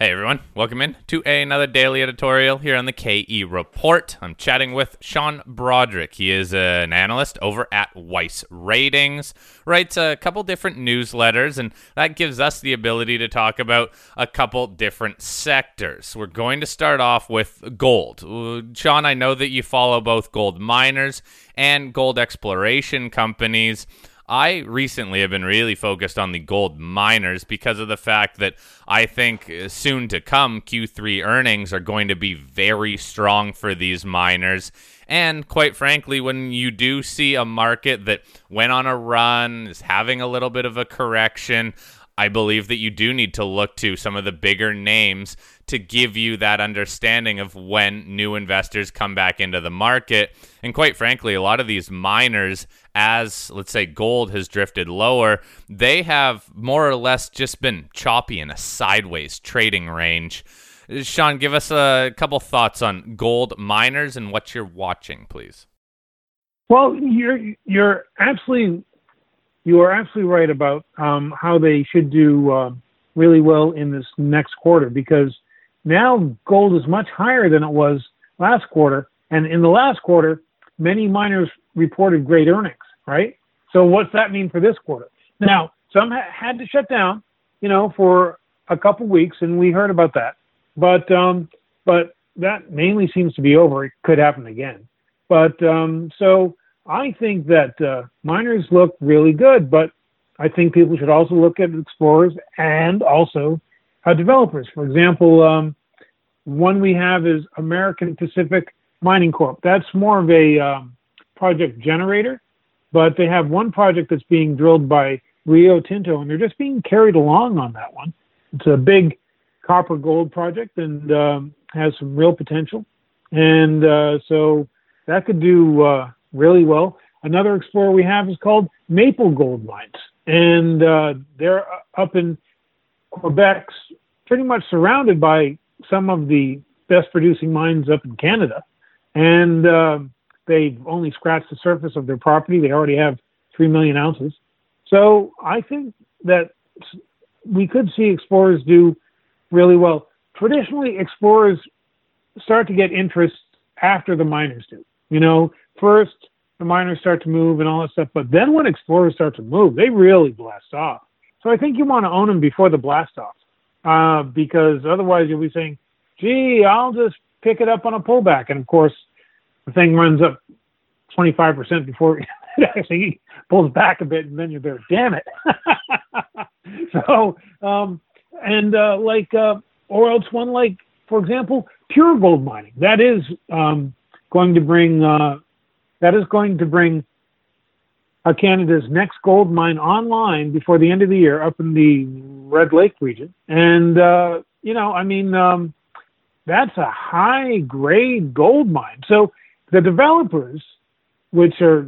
Hey everyone, welcome in to another daily editorial here on the KE Report. I'm chatting with Sean Broderick. He is an analyst over at Weiss Ratings, writes a couple different newsletters, and that gives us the ability to talk about a couple different sectors. We're going to start off with gold. Sean, I know that you follow both gold miners and gold exploration companies. I recently have been really focused on the gold miners because of the fact that I think soon to come Q3 earnings are going to be very strong for these miners. And quite frankly, when you do see a market that went on a run, is having a little bit of a correction, I believe that you do need to look to some of the bigger names to give you that understanding of when new investors come back into the market. And quite frankly, a lot of these miners, as let's say gold has drifted lower, they have more or less just been choppy in a sideways trading range. Sean, give us a couple thoughts on gold miners and what you're watching, please. Well, you are absolutely right about how they should do really well in this next quarter, because now gold is much higher than it was last quarter. And in the last quarter, many miners reported great earnings, right? So what's that mean for this quarter? Now, some had to shut down, for a couple weeks, and we heard about that. But that mainly seems to be over. It could happen again. But so I think that miners look really good, but I think people should also look at explorers and also developers. For example, one we have is American Pacific Mining Corp. That's more of a project generator, but they have one project that's being drilled by Rio Tinto, and they're just being carried along on that one. It's a big copper gold project and has some real potential. And so that could do really well. Another explorer we have is called Maple Gold Mines, and they're up in Quebec, pretty much surrounded by some of the best producing mines up in Canada. And they've only scratched the surface of their property. They already have 3 million ounces. So I think that we could see explorers do really well. Traditionally, explorers start to get interest after the miners do. First the miners start to move and all that stuff, but then when explorers start to move, they really blast off. So I think you want to own them before the blast off, because otherwise you'll be saying, gee, I'll just pick it up on a pullback. And of course, the thing runs up 25% before it actually pulls back a bit, and then you're there, damn it. So, or else one like, for example, Pure Gold Mining. That is going to bring Canada's next gold mine online before the end of the year up in the Red Lake region. And, that's a high-grade gold mine. So the developers, which are,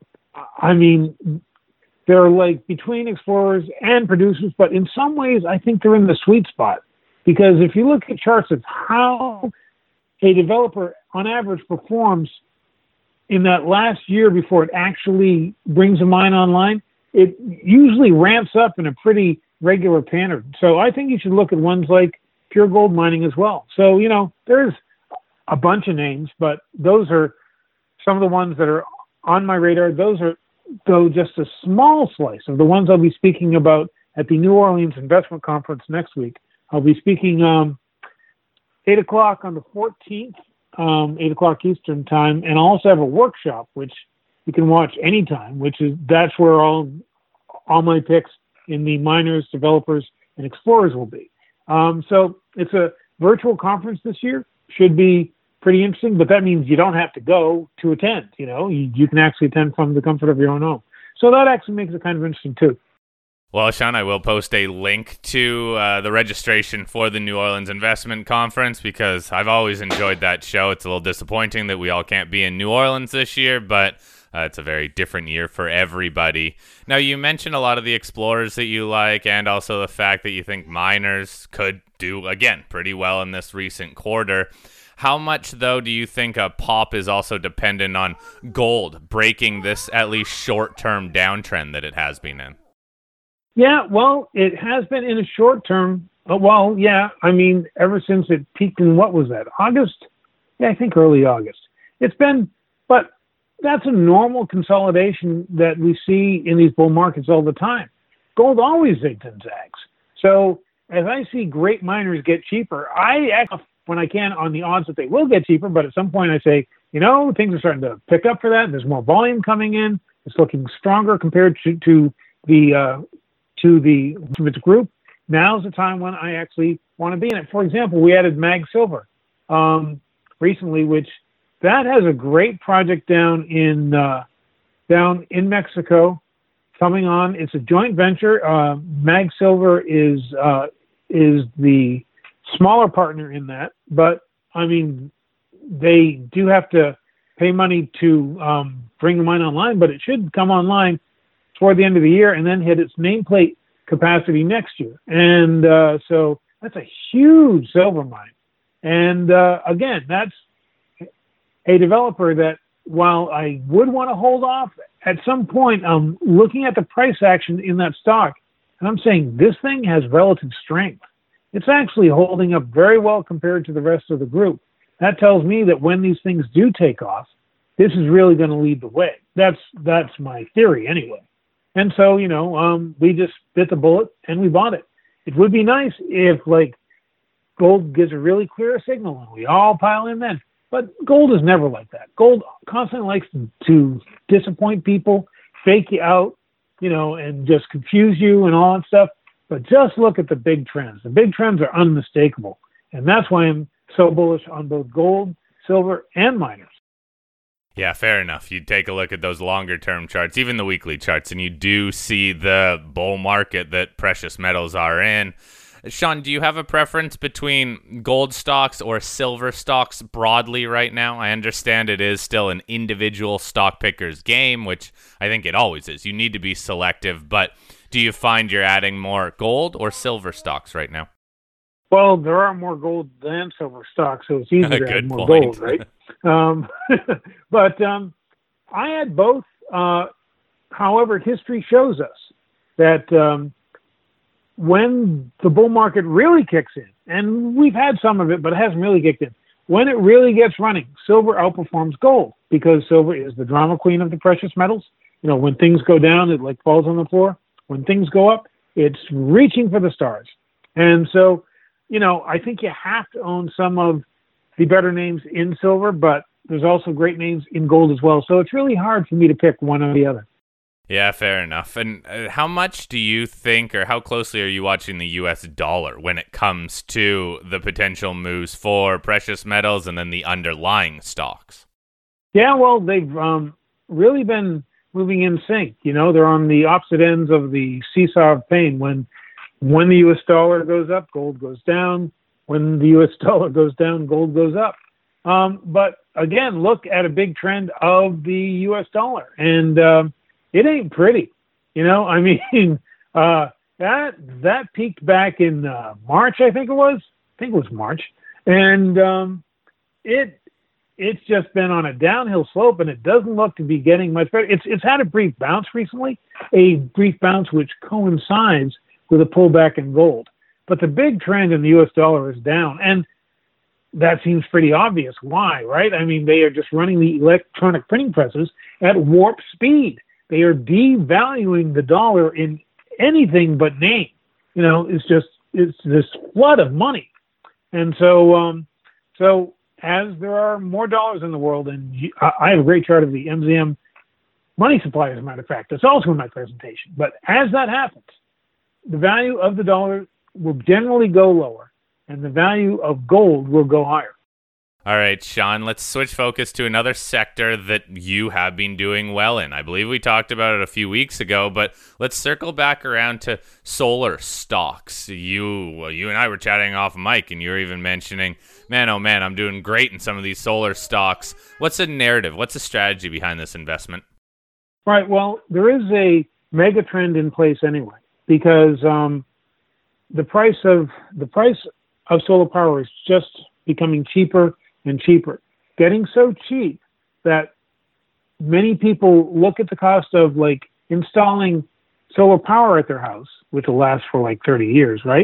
they're like between explorers and producers, but in some ways I think they're in the sweet spot. Because if you look at charts of how a developer on average performs in that last year before it actually brings a mine online, it usually ramps up in a pretty regular pattern. So I think you should look at ones like Pure Gold Mining as well. So, there's a bunch of names, but those are some of the ones that are on my radar. Those are, though, just a small slice of the ones I'll be speaking about at the New Orleans Investment Conference next week. I'll be speaking 8 o'clock on the 14th, 8 o'clock Eastern time, and I'll also have a workshop, which you can watch anytime, that's where all my picks in the miners, developers, and explorers will be. So it's a virtual conference this year. Should be pretty interesting, but that means you don't have to go to attend. You can actually attend from the comfort of your own home. So that actually makes it kind of interesting too. Well, Sean, I will post a link to the registration for the New Orleans Investment Conference because I've always enjoyed that show. It's a little disappointing that we all can't be in New Orleans this year, but it's a very different year for everybody. Now, you mentioned a lot of the explorers that you like and also the fact that you think miners could do, again, pretty well in this recent quarter. How much, though, do you think a pop is also dependent on gold breaking this at least short-term downtrend that it has been in? Yeah, well, it has been in a short term Well, yeah. I mean, ever since it peaked in what was that? August? Yeah, I think early August. It's been, but that's a normal consolidation that we see in these bull markets all the time. Gold always zigs and zags. So as I see great miners get cheaper, I act when I can on the odds that they will get cheaper. But at some point, I say, things are starting to pick up for that. There's more volume coming in. It's looking stronger compared to its group. Now's the time when I actually want to be in it. For example, we added Mag Silver recently, which that has a great project down in Mexico coming on. It's a joint venture. Mag Silver is the smaller partner in that, but I mean they do have to pay money to bring the mine online, but it should come online toward the end of the year and then hit its nameplate capacity next year. And so that's a huge silver mine. And again, that's a developer that while I would want to hold off, at some point I'm looking at the price action in that stock and I'm saying this thing has relative strength. It's actually holding up very well compared to the rest of the group. That tells me that when these things do take off, this is really going to lead the way. That's my theory anyway. And so, we just bit the bullet and we bought it. It would be nice if gold gives a really clear signal and we all pile in then. But gold is never like that. Gold constantly likes to disappoint people, fake you out, and just confuse you and all that stuff. But just look at the big trends. The big trends are unmistakable. And that's why I'm so bullish on both gold, silver, and miners. Yeah, fair enough. You take a look at those longer-term charts, even the weekly charts, and you do see the bull market that precious metals are in. Sean, do you have a preference between gold stocks or silver stocks broadly right now? I understand it is still an individual stock picker's game, which I think it always is. You need to be selective, but do you find you're adding more gold or silver stocks right now? Well, there are more gold than silver stocks, so it's easier to add more gold, right? But I had both. However, history shows us that when the bull market really kicks in, and we've had some of it, but it hasn't really kicked in, when it really gets running, silver outperforms gold because silver is the drama queen of the precious metals. When things go down, it falls on the floor. When things go up, it's reaching for the stars. And so, I think you have to own some of the better names in silver, but there's also great names in gold as well. So it's really hard for me to pick one or the other. Yeah, fair enough. And how much do you think, or how closely are you watching the U.S. dollar when it comes to the potential moves for precious metals and then the underlying stocks? Yeah, well, they've really been moving in sync. They're on the opposite ends of the seesaw of pain. When the U.S. dollar goes up, gold goes down. When the U.S. dollar goes down, gold goes up. But again, look at a big trend of the U.S. dollar, and it ain't pretty. That peaked back in March, I think it was. March, and it's just been on a downhill slope, and it doesn't look to be getting much better. It's had a brief bounce recently, a brief bounce which coincides with a pullback in gold. But the big trend in the U.S. dollar is down, and that seems pretty obvious. Why, right? I mean, they are just running the electronic printing presses at warp speed. They are devaluing the dollar in anything but name. It's this flood of money. And so as there are more dollars in the world, and I have a great chart of the MZM money supply, as a matter of fact. It's also in my presentation. But as that happens, the value of the dollar will generally go lower, and the value of gold will go higher. All right, Sean, let's switch focus to another sector that you have been doing well in. I believe we talked about it a few weeks ago, but let's circle back around to solar stocks. You and I were chatting off mic, and you were even mentioning, man, oh man, I'm doing great in some of these solar stocks. What's the narrative? What's the strategy behind this investment? Right, well, there is a mega trend in place anyway, because the price of solar power is just becoming cheaper and cheaper, getting so cheap that many people look at the cost of installing solar power at their house, which will last for 30 years, right?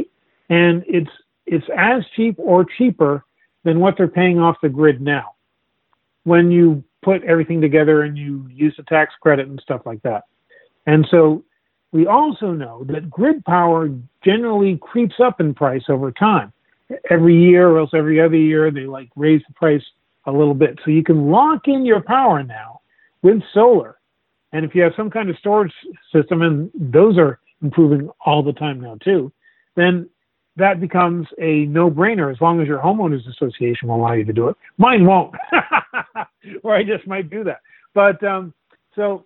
and it's as cheap or cheaper than what they're paying off the grid now when you put everything together and you use the tax credit and stuff like that. And so we also know that grid power generally creeps up in price over time. Every year or else every other year, they like raise the price a little bit. So you can lock in your power now with solar. And if you have some kind of storage system, and those are improving all the time now too, then that becomes a no-brainer as long as your homeowners association will allow you to do it. Mine won't, or I just might do that. But so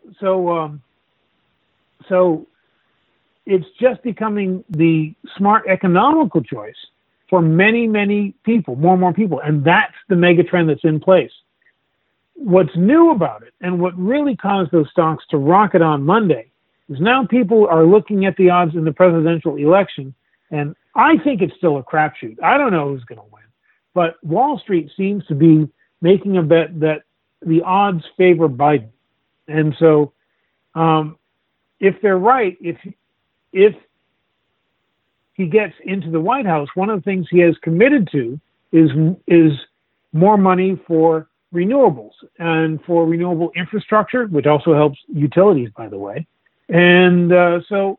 it's just becoming the smart economical choice for many, many people, more and more people. And that's the mega trend that's in place. What's new about it, and what really caused those stocks to rocket on Monday, is now people are looking at the odds in the presidential election, and I think it's still a crapshoot. I don't know who's going to win, but Wall Street seems to be making a bet that the odds favor Biden. And so if they're right, if he gets into the White House, one of the things he has committed to is more money for renewables and for renewable infrastructure, which also helps utilities, by the way. And so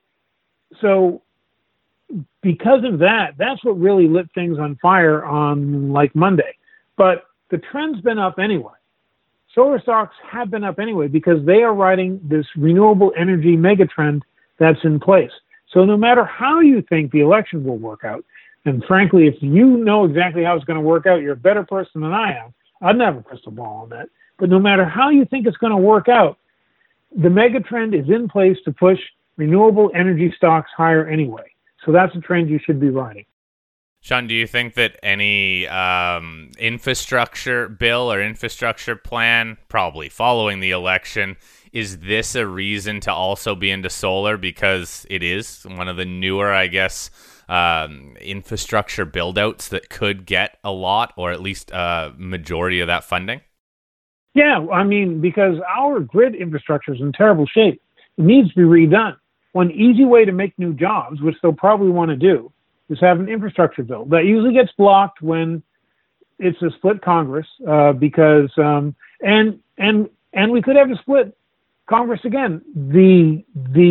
because of that, that's what really lit things on fire on like Monday. But the trend's been up anyway. Solar stocks have been up anyway because they are riding this renewable energy megatrend that's in place. So no matter how you think the election will work out, and frankly, if you know exactly how it's going to work out, you're a better person than I am. I'd never have a crystal ball on that. But no matter how you think it's going to work out, the megatrend is in place to push renewable energy stocks higher anyway. So that's a trend you should be riding. Sean, do you think that any infrastructure bill or infrastructure plan, probably following the election, is this a reason to also be into solar because it is one of the newer, I guess, infrastructure build-outs that could get a lot or at least a majority of that funding? Yeah, I mean, because our grid infrastructure is in terrible shape. It needs to be redone. One easy way to make new jobs, which they'll probably want to do, is have an infrastructure bill. That usually gets blocked when it's a split Congress because and we could have a split Congress again. The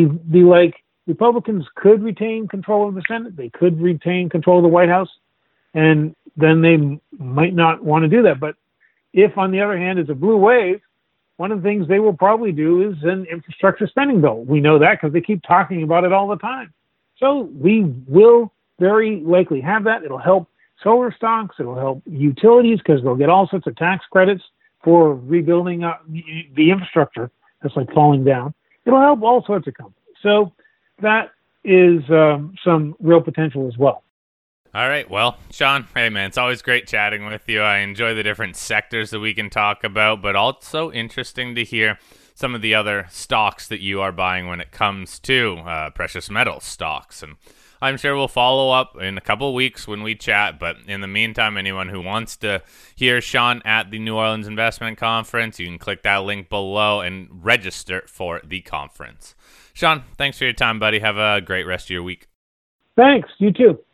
like Republicans could retain control of the Senate. They could retain control of the White House, and then they might not want to do that. But if, on the other hand, it's a blue wave, one of the things they will probably do is an infrastructure spending bill. We know that because they keep talking about it all the time. So we will very likely have that. It'll help solar stocks. It'll help utilities because they'll get all sorts of tax credits for rebuilding the infrastructure that's like falling down. It'll help all sorts of companies. So that is some real potential as well. All right. Well, Sean, hey, man, it's always great chatting with you. I enjoy the different sectors that we can talk about, but also interesting to hear some of the other stocks that you are buying when it comes to precious metal stocks. And I'm sure we'll follow up in a couple of weeks when we chat. But in the meantime, anyone who wants to hear Sean at the New Orleans Investment Conference, you can click that link below and register for the conference. Sean, thanks for your time, buddy. Have a great rest of your week. Thanks. You too.